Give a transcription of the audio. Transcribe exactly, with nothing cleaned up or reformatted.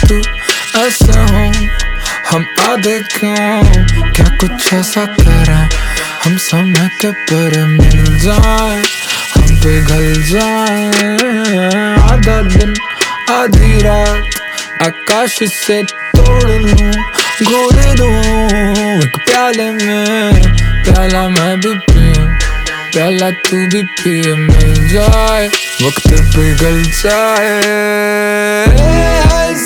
तू ऐसे हो, हम आधे क्यों, क्या कुछ ऐसा करें हम समय के पर मिल जाए, हम पिघल जाए। आधा दिन आधी रात आकाश से तोड़ लूं, घोर दूं एक प्याले में, प्याला मैं भी पीऊं, प्याला तू भी पिए, मिल जाए वक्त पिघल जाए।